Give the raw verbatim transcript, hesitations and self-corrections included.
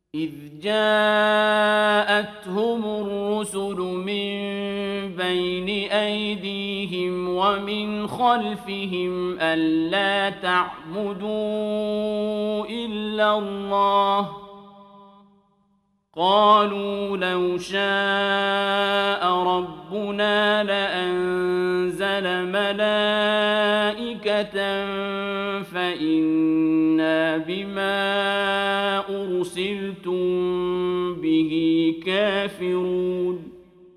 إذ جاءتهم الرسل من بين أيديهم ومن خلفهم ألا تعبدوا إلا الله قالوا لو شاء ربنا لأنزل ملائكة فإنا بما أرسلتم به كافرون